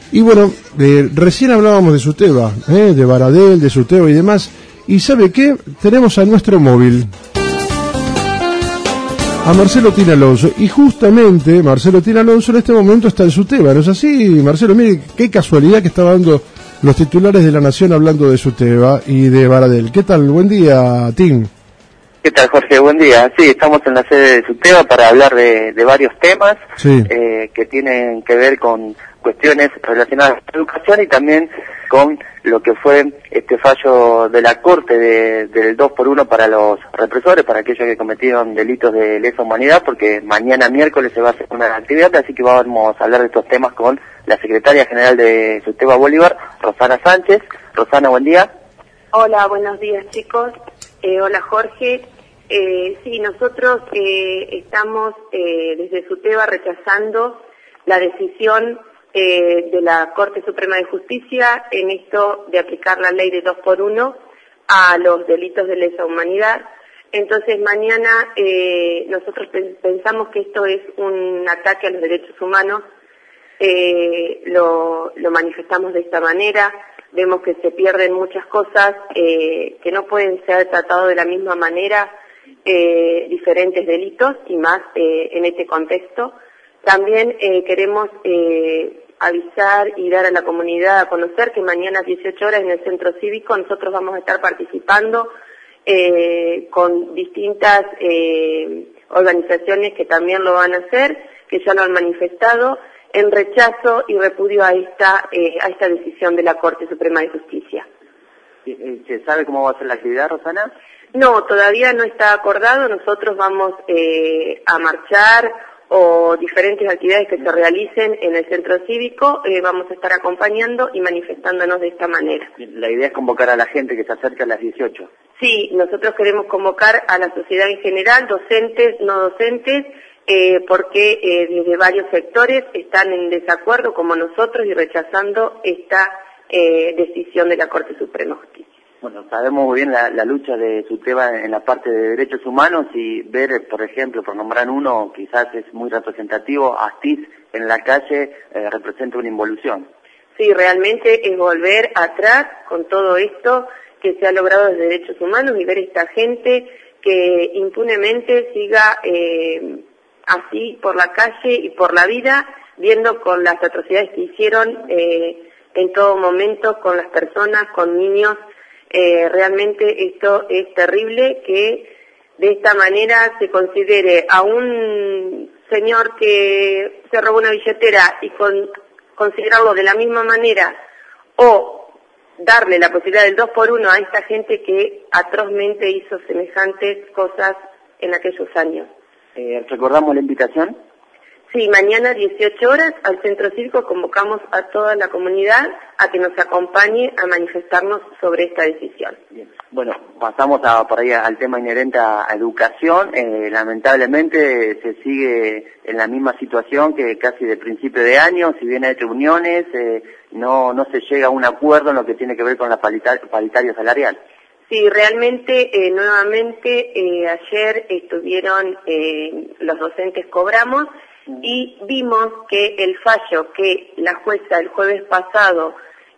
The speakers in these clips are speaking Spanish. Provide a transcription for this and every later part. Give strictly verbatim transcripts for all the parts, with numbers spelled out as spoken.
Y bueno, eh, recién hablábamos de Suteba, eh, de Baradel, de Suteba y demás. ¿Y sabe qué? Tenemos a nuestro móvil, a Marcelo Tin Alonso. Y justamente Marcelo Tin Alonso en este momento está en Suteba, ¿no es así? Marcelo, mire, qué casualidad que está dando los titulares de La Nación hablando de Suteba y de Baradel. ¿Qué tal? Buen día, Tin. ¿Qué tal, Jorge? Buen día. Sí, estamos en la sede de Suteba para hablar de, de varios temas sí. eh, que tienen que ver con cuestiones relacionadas con la educación y también con lo que fue este fallo de la Corte de, del dos por uno para los represores, para aquellos que cometieron delitos de lesa humanidad, porque mañana miércoles se va a hacer una actividad, así que vamos a hablar de estos temas con la secretaria general de Suteba Bolívar, Rosana Sánchez. Rosana, buen día. Hola, buenos días, chicos. Eh, hola, Jorge. Eh, sí, nosotros eh, estamos eh, desde Suteba rechazando la decisión eh, de la Corte Suprema de Justicia en esto de aplicar la ley de dos por uno a los delitos de lesa humanidad. Entonces mañana eh, nosotros pensamos que esto es un ataque a los derechos humanos, eh, lo, lo manifestamos de esta manera. Vemos que se pierden muchas cosas eh, que no pueden ser tratados de la misma manera, eh, diferentes delitos y más eh, en este contexto. También eh, queremos eh, avisar y dar a la comunidad a conocer que mañana a dieciocho horas en el Centro Cívico nosotros vamos a estar participando eh, con distintas eh, organizaciones que también lo van a hacer, que ya lo han manifestado, en rechazo y repudio a esta eh, a esta decisión de la Corte Suprema de Justicia. ¿Se sabe cómo va a ser la actividad, Rosana? No, todavía no está acordado. Nosotros vamos eh, a marchar o diferentes actividades que se realicen en el Centro Cívico, eh, vamos a estar acompañando y manifestándonos de esta manera. La idea es convocar a la gente que se acerca a las dieciocho. Sí, nosotros queremos convocar a la sociedad en general, docentes, no docentes, Eh, porque eh, desde varios sectores están en desacuerdo como nosotros y rechazando esta eh, decisión de la Corte Suprema de Justicia. Bueno, sabemos muy bien la, la lucha de Suteba en la parte de derechos humanos y ver, por ejemplo, por nombrar uno, quizás es muy representativo, Astiz en la calle eh, representa una involución. Sí, realmente es volver atrás con todo esto que se ha logrado desde derechos humanos y ver esta gente que impunemente siga eh, así por la calle y por la vida, viendo con las atrocidades que hicieron eh, en todo momento con las personas, con niños. Eh, realmente esto es terrible que de esta manera se considere a un señor que se robó una billetera y con, considerarlo de la misma manera o darle la posibilidad del dos por uno a esta gente que atrozmente hizo semejantes cosas en aquellos años. Eh, ¿Recordamos la invitación? Sí, mañana a dieciocho horas al Centro Cívico convocamos a toda la comunidad a que nos acompañe a manifestarnos sobre esta decisión. Bien. Bueno, pasamos a, por ahí al tema inherente a, a educación. Eh, lamentablemente se sigue en la misma situación que casi de principio de año, si bien hay reuniones, eh, no, no se llega a un acuerdo en lo que tiene que ver con la paritar, paritaria salarial. Sí, realmente, eh, nuevamente, eh, ayer estuvieron eh, los docentes cobramos y vimos que el fallo que la jueza el jueves pasado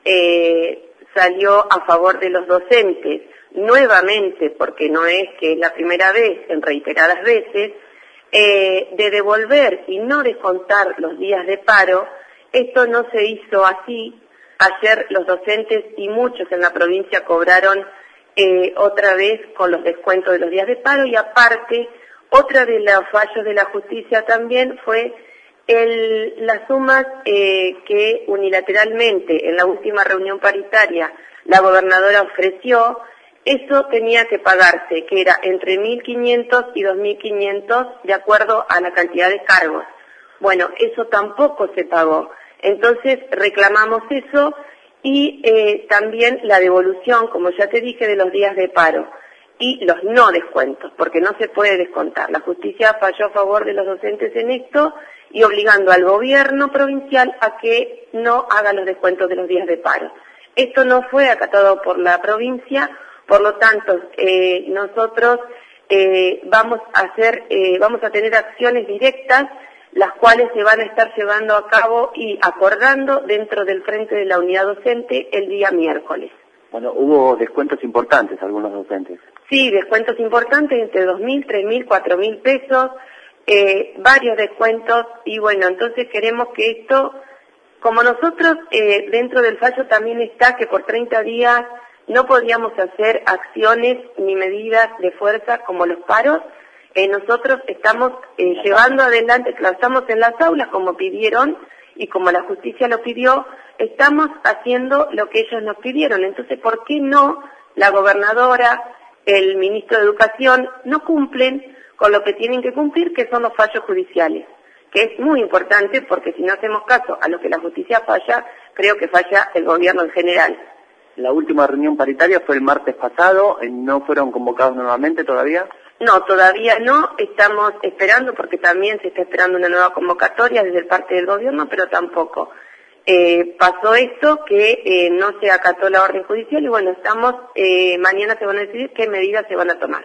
eh, salió a favor de los docentes, nuevamente, porque no es que es la primera vez, en reiteradas veces, eh, de devolver y no descontar los días de paro. Esto no se hizo así. Ayer los docentes y muchos en la provincia cobraron Eh, otra vez con los descuentos de los días de paro y aparte, otra de los fallos de la justicia también fue el, las sumas eh, que unilateralmente en la última reunión paritaria la gobernadora ofreció. Eso tenía que pagarse, que era entre mil quinientos y dos mil quinientos de acuerdo a la cantidad de cargos. Bueno, eso tampoco se pagó. Entonces reclamamos eso. Y eh, también la devolución, como ya te dije, de los días de paro y los no descuentos, porque no se puede descontar. La justicia falló a favor de los docentes en esto y obligando al gobierno provincial a que no haga los descuentos de los días de paro. Esto no fue acatado por la provincia, por lo tanto, eh, nosotros eh, vamos a hacer, eh, vamos a tener acciones directas las cuales se van a estar llevando a cabo y acordando dentro del frente de la unidad docente el día miércoles. Bueno, hubo descuentos importantes algunos docentes. Sí, descuentos importantes entre dos mil, tres mil, cuatro mil pesos, eh, varios descuentos, y bueno, entonces queremos que esto, como nosotros eh, dentro del fallo también está que por treinta días no podíamos hacer acciones ni medidas de fuerza como los paros, eh, nosotros estamos eh, llevando adelante, claro, estamos en las aulas como pidieron y como la justicia lo pidió, estamos haciendo lo que ellos nos pidieron. Entonces, ¿por qué no la gobernadora, el ministro de Educación, no cumplen con lo que tienen que cumplir, que son los fallos judiciales? Que es muy importante, porque si no hacemos caso a lo que la justicia falla, creo que falla el gobierno en general. La última reunión paritaria fue el martes pasado, ¿no fueron convocados nuevamente todavía? No, todavía no, estamos esperando, porque también se está esperando una nueva convocatoria desde parte del gobierno, pero tampoco. Eh, pasó esto, que eh, no se acató la orden judicial, y bueno, estamos, eh, mañana se van a decidir qué medidas se van a tomar.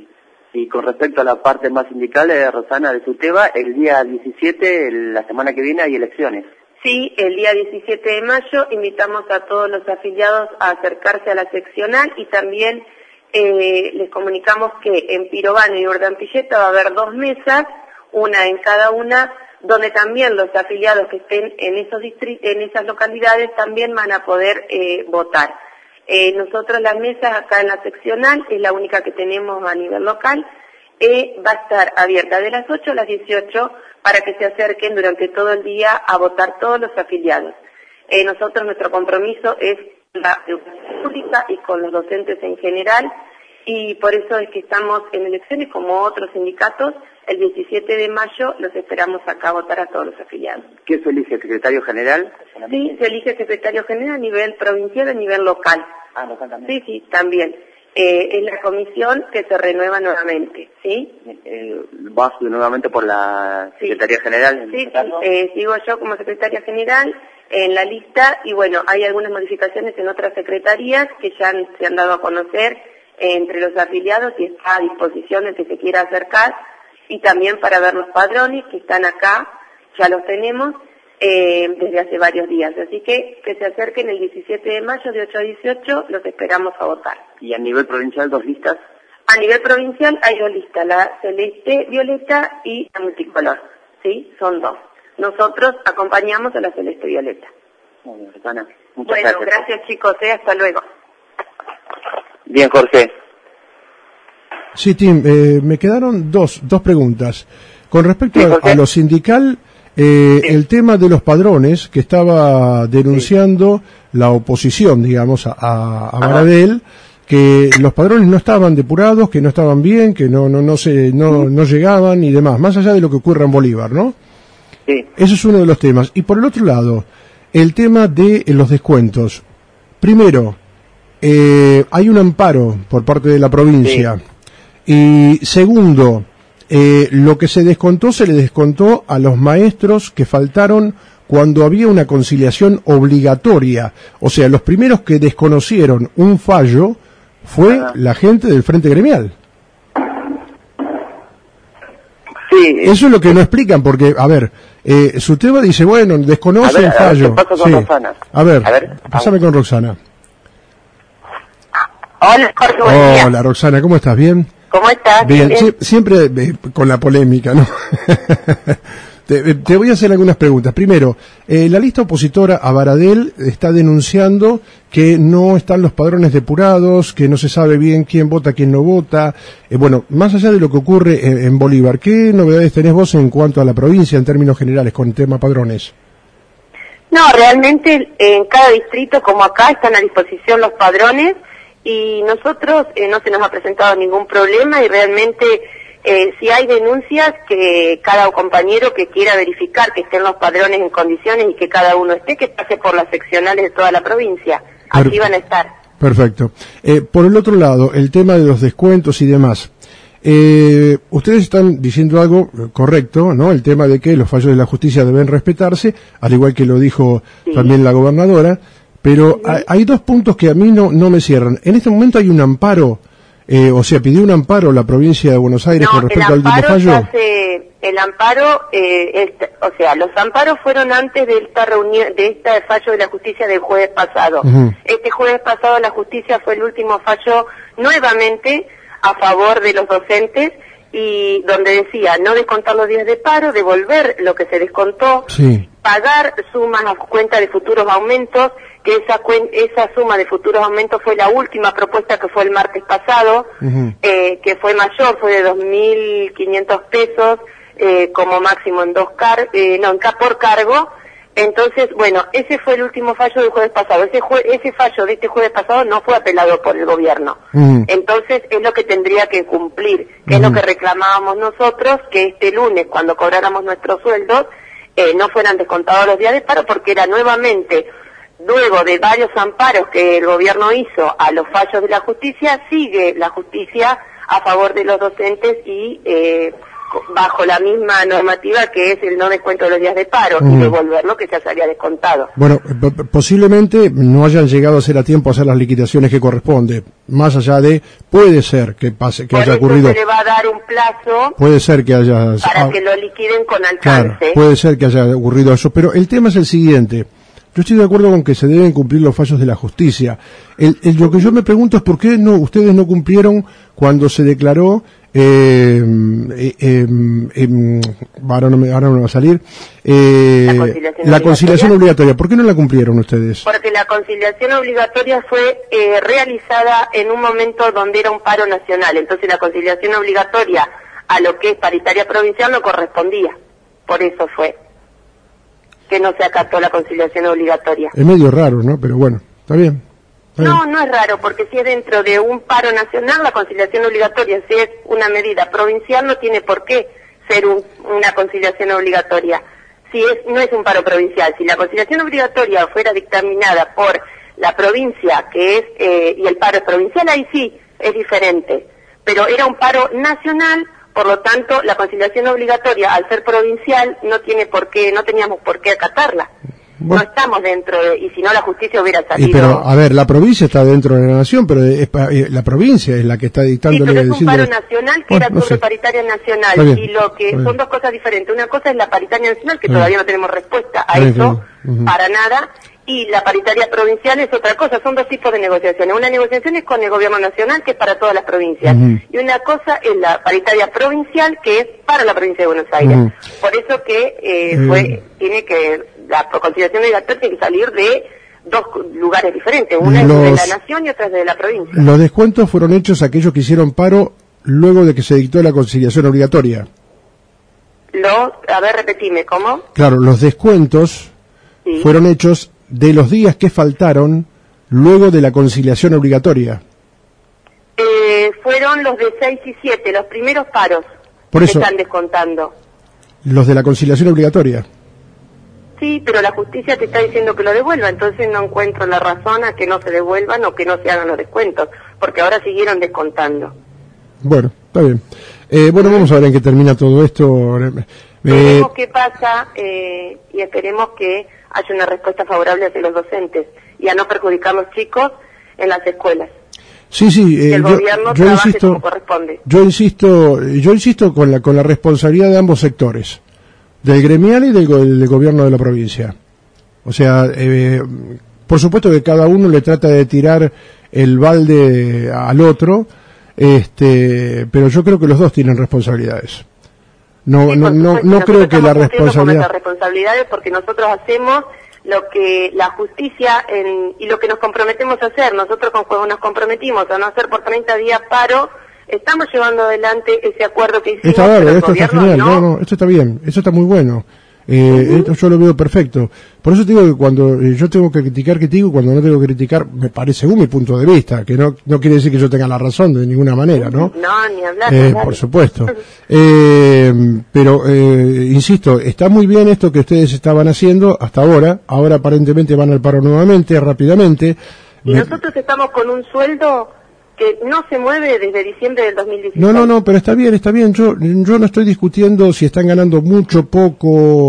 Y con respecto a la parte más sindical, de Rosana, de SUTEBA, el día diecisiete, la semana que viene, hay elecciones. Sí, el día diecisiete de mayo invitamos a todos los afiliados a acercarse a la seccional, y también eh, les comunicamos que en Pirovano y Urdampilleta va a haber dos mesas, una en cada una, donde también los afiliados que estén en esos distritos, en esas localidades, también van a poder eh, votar. Eh, nosotros las mesas acá en la seccional, es la única que tenemos a nivel local, eh, va a estar abierta de las ocho a las dieciocho para que se acerquen durante todo el día a votar todos los afiliados. Eh, nosotros, nuestro compromiso es la educación pública y con los docentes en general, y por eso es que estamos en elecciones como otros sindicatos. El diecisiete de mayo los esperamos acá a votar a todos los afiliados. ¿Qué se elige, secretario general? Sí, se elige secretario general a nivel provincial, a nivel local. Ah, local también. Sí, sí, también. Eh, es la comisión que se renueva nuevamente, ¿sí? Eh, ¿Vas nuevamente por la secretaría sí. general? Sí, sí, eh, sigo yo como secretaria general en la lista, y bueno, hay algunas modificaciones en otras secretarías que ya han, se han dado a conocer eh, entre los afiliados, y está a disposición del que se quiera acercar, y también para ver los padrones que están acá, ya los tenemos eh, desde hace varios días. Así que que se acerquen el diecisiete de mayo de ocho a dieciocho, los esperamos a votar. ¿Y a nivel provincial dos listas? A nivel provincial hay dos listas, la celeste violeta y la multicolor, ¿sí? Son dos. Nosotros acompañamos a la celeste violeta. Muy bien, Rosana. Muchas bueno, gracias. gracias chicos, eh, hasta luego. Bien, Jorge. Sí, Tim, eh, me quedaron dos, dos preguntas. Con respecto sí, a, a lo sindical, eh, sí. el tema de los padrones que estaba denunciando sí. la oposición, digamos, a, a, a Baradel, que los padrones no estaban depurados, que no estaban bien, que no no no se no, no llegaban y demás, más allá de lo que ocurra en Bolívar, ¿no? Sí. Eso es uno de los temas. Y por el otro lado, el tema de los descuentos. Primero, eh, hay un amparo por parte de la provincia. Sí. Y segundo, eh, lo que se descontó, se le descontó a los maestros que faltaron cuando había una conciliación obligatoria. O sea, los primeros que desconocieron un fallo fue ah. la gente del Frente Gremial. Sí. Eso es lo que no explican, porque, a ver, eh, SUTEBA dice, bueno, desconoce a ver, el fallo. A ver, ¿qué pasa con sí. Roxana? A ver, a ver pásame con Roxana. Hola, Jorge, buen día. Hola, Roxana, ¿cómo estás? ¿Bien? ¿Cómo estás? Bien, Bien. Sie siempre eh, con la polémica, ¿no? te, te voy a hacer algunas preguntas. Primero, eh, la lista opositora a Baradel está denunciando que no están los padrones depurados, que no se sabe bien quién vota, quién no vota. Eh, bueno, más allá de lo que ocurre en, en Bolívar, ¿qué novedades tenés vos en cuanto a la provincia en términos generales con el tema padrones? No, realmente en cada distrito, como acá, están a disposición los padrones. Y nosotros eh, no se nos ha presentado ningún problema, y realmente eh, si hay denuncias, que cada compañero que quiera verificar que estén los padrones en condiciones y que cada uno esté, que pase por las seccionales de toda la provincia. Así van a estar. Perfecto. Eh, por el otro lado, el tema de los descuentos y demás. Eh, ustedes están diciendo algo correcto, ¿no? El tema de que los fallos de la justicia deben respetarse, al igual que lo dijo sí. también la gobernadora. Pero hay, hay dos puntos que a mí no, no me cierran. En este momento hay un amparo, eh, o sea, pidió un amparo la provincia de Buenos Aires no, con respecto al fallo. Ya se, El amparo, eh, este, o sea, los amparos fueron antes de esta reunión, de este fallo de la justicia del jueves pasado. Uh-huh. Este jueves pasado la justicia fue el último fallo nuevamente a favor de los docentes y donde decía no descontar los días de paro, devolver lo que se descontó, sí. pagar sumas a cuenta de futuros aumentos, que esa esa suma de futuros aumentos fue la última propuesta que fue el martes pasado, uh-huh. eh, que fue mayor, fue de dos mil quinientos pesos, Eh, como máximo en dos car eh, no, en por cargo. Entonces, bueno, ese fue el último fallo del jueves pasado. Ese jue ese fallo de este jueves pasado no fue apelado por el gobierno. Mm. Entonces, es lo que tendría que cumplir, que mm. es lo que reclamábamos nosotros, que este lunes, cuando cobráramos nuestros sueldos, eh, no fueran descontados los días de paro, porque era nuevamente, luego de varios amparos que el gobierno hizo a los fallos de la justicia, sigue la justicia a favor de los docentes y eh, bajo la misma normativa que es el no descuento de los días de paro mm. y devolver lo que ya se había descontado. Bueno, posiblemente no hayan llegado a ser a tiempo a hacer las liquidaciones que corresponde, más allá de, puede ser que pase, que Por haya eso ocurrido. Se le va a dar un plazo puede ser que haya para ah, que lo liquiden con alcance. Claro, puede ser que haya ocurrido eso, pero el tema es el siguiente. Yo estoy de acuerdo con que se deben cumplir los fallos de la justicia. El, el, lo que yo me pregunto es por qué no ustedes no cumplieron cuando se declaró eh, eh, eh, eh, ahora, no me, ahora no me va a salir eh, la conciliación, la conciliación obligatoria. ¿Por qué no la cumplieron ustedes? Porque la conciliación obligatoria fue eh, realizada en un momento donde era un paro nacional. Entonces la conciliación obligatoria a lo que es paritaria provincial no correspondía. Por eso fue que no se acató la conciliación obligatoria. Es medio raro, ¿no? Pero bueno, está bien. Está no, bien. no es raro, porque si es dentro de un paro nacional, la conciliación obligatoria, si es una medida provincial, no tiene por qué ser un, una conciliación obligatoria. Si es no es un paro provincial, si la conciliación obligatoria fuera dictaminada por la provincia, que es, eh, y el paro es provincial, ahí sí, es diferente. Pero era un paro nacional. Por lo tanto, la conciliación obligatoria, al ser provincial, no tiene por qué, no teníamos por qué acatarla. Bueno. No estamos dentro de, y si no la justicia hubiera salido. Y pero, a ver, la provincia está dentro de la nación, pero es, es, la provincia es la que está dictando. Sí, pero es un paro nacional que bueno, era no sobre sé. paritaria nacional. Y lo que son dos cosas diferentes. Una cosa es la paritaria nacional, que bien. todavía no tenemos respuesta a bien, eso, bien. Uh-huh. para nada. Y la paritaria provincial es otra cosa, son dos tipos de negociaciones. Una negociación es con el gobierno nacional, que es para todas las provincias. Uh-huh. Y una cosa es la paritaria provincial, que es para la provincia de Buenos Aires. Uh-huh. Por eso que eh, uh-huh. fue, tiene que, la conciliación obligatoria tiene que salir de dos lugares diferentes. Una los, es de la nación y otra es de la provincia. Los descuentos fueron hechos a aquellos que hicieron paro luego de que se dictó la conciliación obligatoria. Los, a ver, repetime, ¿cómo? Claro, los descuentos sí. fueron hechos de los días que faltaron luego de la conciliación obligatoria. Eh, fueron los de seis y siete, los primeros paros Por eso, que están descontando. Los de la conciliación obligatoria. Sí, pero la justicia te está diciendo que lo devuelva, entonces no encuentro la razón a que no se devuelvan o que no se hagan los descuentos, porque ahora siguieron descontando. Bueno, está bien. Eh, bueno, vamos a ver en qué termina todo esto. Eh, Veremos qué pasa eh, y esperemos que haya una respuesta favorable hacia los docentes y a no perjudicar a los chicos en las escuelas. Sí, sí, eh, y el yo, gobierno yo trabaje insisto, como corresponde. Yo insisto, yo insisto con la con la responsabilidad de ambos sectores, del gremial y del, del gobierno de la provincia. O sea, eh, por supuesto que cada uno le trata de tirar el balde al otro, este, pero yo creo que los dos tienen responsabilidades. No, sí, no, no, no creo que la responsabilidad. Con responsabilidades porque nosotros hacemos lo que la justicia en, y lo que nos comprometemos a hacer. Nosotros cuando nos comprometimos a no hacer por treinta días paro, estamos llevando adelante ese acuerdo que hicimos. Está bien, esto está genial, no. no, no, esto está bien, esto está muy bueno. Eh, uh-huh. Esto yo lo veo perfecto. Por eso te digo que cuando eh, yo tengo que criticar, critico, cuando no tengo que criticar, me parece según mi punto de vista, que no no quiere decir que yo tenga la razón de ninguna manera, ¿no? No, ni hablar. Eh, por supuesto. eh, pero, eh, insisto, está muy bien esto que ustedes estaban haciendo hasta ahora. Ahora aparentemente van al paro nuevamente, rápidamente. Y me... nosotros estamos con un sueldo que no se mueve desde diciembre del dos mil dieciséis. No, no, no, pero está bien, está bien. Yo yo no estoy discutiendo si están ganando mucho, poco.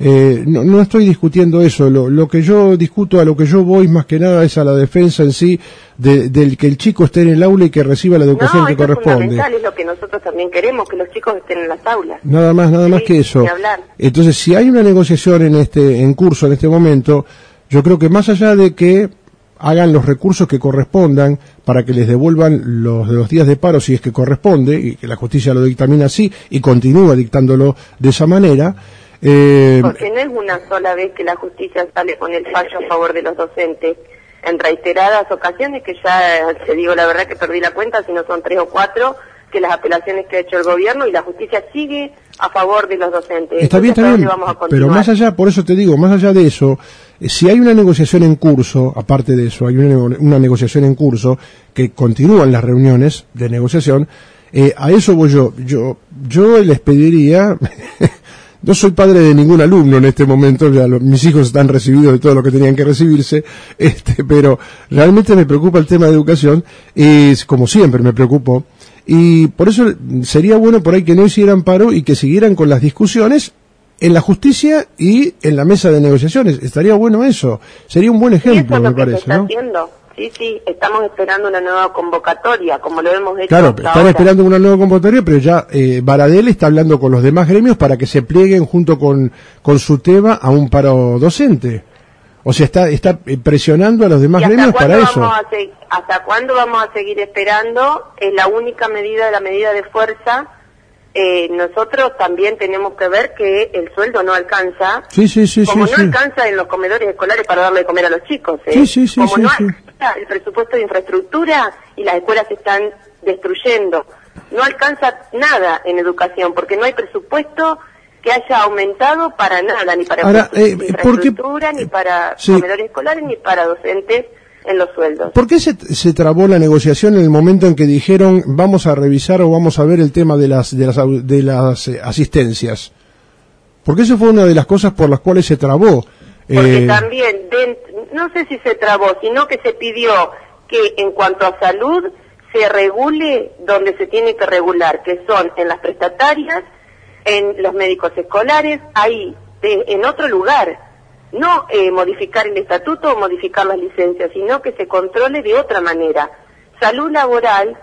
Eh, no, no estoy discutiendo eso, lo, lo que yo discuto, a lo que yo voy más que nada es a la defensa en sí de, del que el chico esté en el aula y que reciba la educación no, que eso corresponde. Es fundamental, es lo que nosotros también queremos, que los chicos estén en las aulas. Nada más, nada sí, más que eso. Ni hablar. Entonces, si hay una negociación en este, en curso en este momento, yo creo que más allá de que hagan los recursos que correspondan para que les devuelvan los, los días de paro si es que corresponde, y que la justicia lo dictamina así y continúa dictándolo de esa manera. Eh, Porque no es una sola vez que la justicia sale con el fallo a favor de los docentes. En reiteradas ocasiones, que ya te digo la verdad que perdí la cuenta, si no son tres o cuatro, que las apelaciones que ha hecho el gobierno y la justicia sigue a favor de los docentes. Está bien, está bien, pero más allá, por eso te digo, más allá de eso, si hay una negociación en curso, aparte de eso, hay una, una negociación en curso, que continúan las reuniones de negociación, eh, a eso voy yo, yo, yo les pediría, no soy padre de ningún alumno en este momento, ya lo, mis hijos están recibidos de todo lo que tenían que recibirse, este, pero realmente me preocupa el tema de educación, y como siempre me preocupó, y por eso sería bueno por ahí que no hicieran paro y que siguieran con las discusiones en la justicia y en la mesa de negociaciones. Estaría bueno eso, sería un buen ejemplo, me parece, se está ¿no? haciendo. Sí, sí, estamos esperando una nueva convocatoria, como lo hemos hecho. Claro, hasta están ahora. esperando una nueva convocatoria, pero ya eh, Baradel está hablando con los demás gremios para que se plieguen junto con, con SUTEBA a un paro docente. O sea, está, está presionando a los demás gremios para eso. Vamos a seguir, ¿Hasta cuándo vamos a seguir esperando? Es la única medida, la medida de fuerza. Eh, nosotros también tenemos que ver que el sueldo no alcanza. Sí, sí, sí, como sí, no sí. alcanza en los comedores escolares para darle de comer a los chicos. ¿eh? Sí, sí, sí, como sí, no sí. alcanza el presupuesto de infraestructura y las escuelas se están destruyendo. No alcanza nada en educación porque no hay presupuesto que haya aumentado para nada, ni para Ahora, eh, infraestructura, ¿por qué? ni para Sí. comedores escolares, ni para docentes en los sueldos. ¿Por qué se, se trabó la negociación en el momento en que dijeron vamos a revisar o vamos a ver el tema de las de las, de las eh, asistencias? Porque eso fue una de las cosas por las cuales se trabó. Porque eh, también, de, no sé si se trabó, sino que se pidió que en cuanto a salud se regule donde se tiene que regular, que son en las prestatarias, en los médicos escolares, ahí, de, en otro lugar. No eh, modificar el estatuto o modificar las licencias, sino que se controle de otra manera. Salud laboral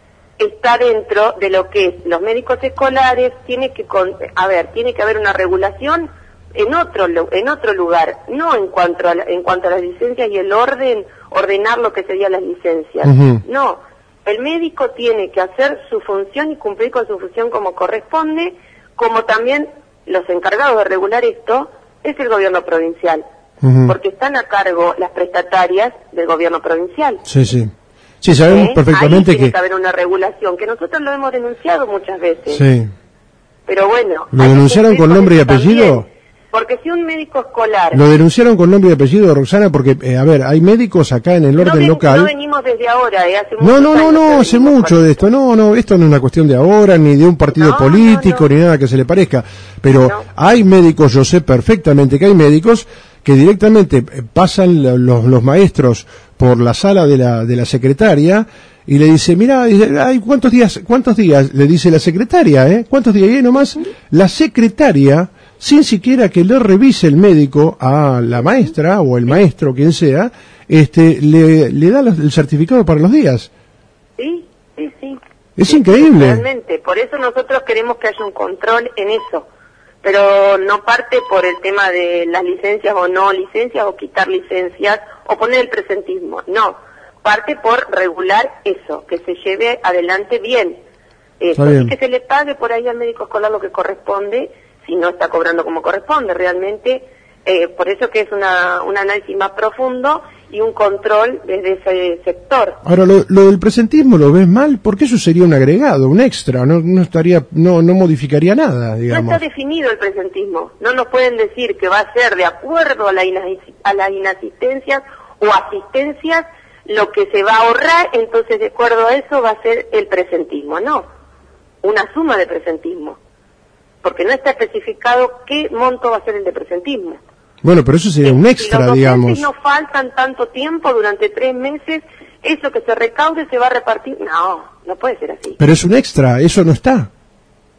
está dentro de lo que es los médicos escolares, tiene que, con, a ver, tiene que haber una regulación en otro en otro lugar, no en cuanto a la, en cuanto a las licencias y el orden, ordenar lo que serían las licencias. Uh-huh. No, el médico tiene que hacer su función y cumplir con su función como corresponde, como también los encargados de regular esto es el gobierno provincial, uh-huh. porque están a cargo las prestatarias del gobierno provincial. Sí, sí. Sí, sabemos ¿Eh? perfectamente Ahí tiene que... que haber una regulación, que nosotros lo hemos denunciado muchas veces. Sí. Pero bueno... ¿Lo denunciaron con nombre y apellido? También, porque si un médico escolar... Lo denunciaron con nombre y apellido, Roxana, porque, eh, a ver, hay médicos acá en el orden no ven, local... No venimos desde ahora, eh, hace No, no, no, no, hace mucho de esto. esto. No, no, esto no es una cuestión de ahora, ni de un partido no, político, no, no. ni nada que se le parezca. Pero no. hay médicos, yo sé perfectamente que hay médicos que directamente pasan los, los maestros por la sala de la, de la secretaria y le dice, mira, ay, ¿cuántos días, cuántos días? Le dice la secretaria, ¿eh? ¿Cuántos días? Y nomás la secretaria, sin siquiera que le revise el médico a la maestra o el maestro, quien sea, este, le, le da los, el certificado para los días. Sí, sí, sí. Es sí, increíble. Realmente, por eso nosotros queremos que haya un control en eso. Pero no parte por el tema de las licencias o no licencias, o quitar licencias, o poner el presentismo. No, parte por regular eso, que se lleve adelante bien. Eso, bien. Y que se le pague por ahí al médico escolar lo que corresponde, si no está cobrando como corresponde. Realmente, eh, por eso que es una, un análisis más profundo y un control desde ese sector. Ahora, lo, lo del presentismo lo ves mal, porque eso sería un agregado, un extra, no, no estaría, no, no modificaría nada, digamos. No está definido el presentismo. No nos pueden decir que va a ser de acuerdo a, la inasi a las inasistencias o asistencias lo que se va a ahorrar, entonces de acuerdo a eso va a ser el presentismo. No, una suma de presentismo. Porque no está especificado qué monto va a ser el de presentismo. Bueno, pero eso sería un extra, si digamos. Si no faltan tanto tiempo, durante tres meses, eso que se recaude se va a repartir. No, no puede ser así. Pero es un extra, eso no está.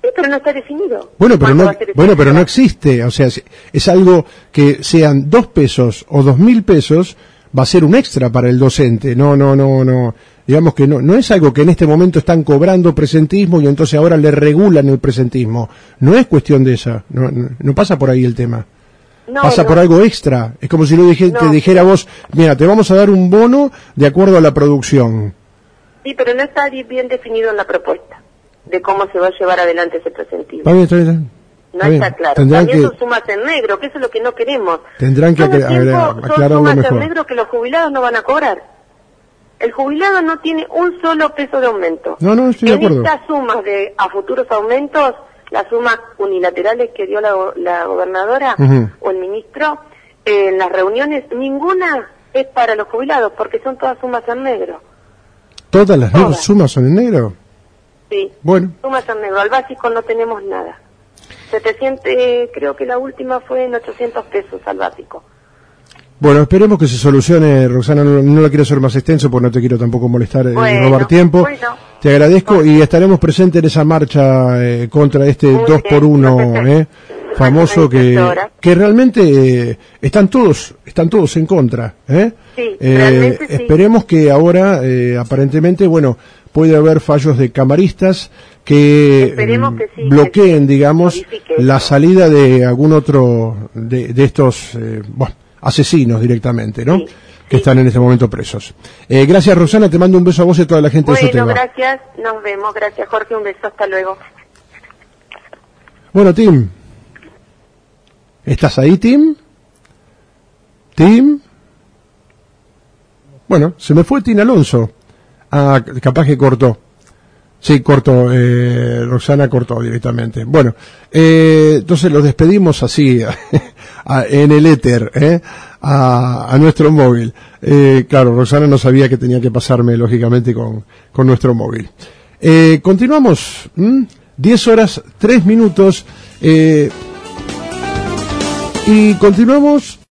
Sí, pero no está definido. Bueno, pero no, bueno, pero no existe. existe. O sea, es, es algo que sean dos pesos o dos mil pesos, va a ser un extra para el docente. No, no, no, no. Digamos que no, no es algo que en este momento están cobrando presentismo y entonces ahora le regulan el presentismo. No es cuestión de esa. No, no, no pasa por ahí el tema. No, pasa no. por algo extra. Es como si lo dije, no. te dijera vos, mira, te vamos a dar un bono de acuerdo a la producción. Sí, pero no está bien definido en la propuesta de cómo se va a llevar adelante ese presentismo. Está bien, está bien. No está, está claro. Tendrán También que... son sumas en negro, que eso es lo que no queremos. Tendrán que aclarar, aclararlo son sumas mejor. en negro que los jubilados no van a cobrar. El jubilado no tiene un solo peso de aumento. No, no, estoy de acuerdo. En estas sumas de a futuros aumentos, las sumas unilaterales que dio la, la gobernadora uh-huh. o el ministro, eh, en las reuniones, ninguna es para los jubilados, porque son todas sumas en negro. ¿Todas las todas. sumas son en negro? Sí, bueno. sumas en negro. Al básico no tenemos nada. setecientos, eh, creo que la última fue en ochocientos pesos al básico. Bueno, esperemos que se solucione, Roxana, no, no la quiero hacer más extenso porque no te quiero tampoco molestar y bueno, robar tiempo. Bueno. Te agradezco bueno. y estaremos presentes en esa marcha eh, contra este Muy dos por uno eh, famoso que que realmente eh, están todos están todos en contra. Eh. Sí, eh, realmente sí. Esperemos que ahora, eh, aparentemente, bueno, puede haber fallos de camaristas que, que sí, bloqueen, que digamos, la salida de algún otro de, de estos, eh, bueno, asesinos directamente, ¿no? Sí, que sí. están en este momento presos. Eh, gracias, Rosana, te mando un beso a vos y a toda la gente bueno, de Soteva. Bueno, gracias, nos vemos, gracias Jorge, un beso, hasta luego. Bueno, Tim, ¿estás ahí, Tim? ¿Tim? Bueno, se me fue Tim Alonso. Ah, capaz que cortó. Sí, cortó, eh, Roxana cortó directamente. Bueno, eh, entonces los despedimos así, a, en el éter, eh, a, a nuestro móvil. Eh, claro, Roxana no sabía que tenía que pasarme, lógicamente, con, con nuestro móvil. Eh, continuamos, ¿m? diez horas, tres minutos, eh, y continuamos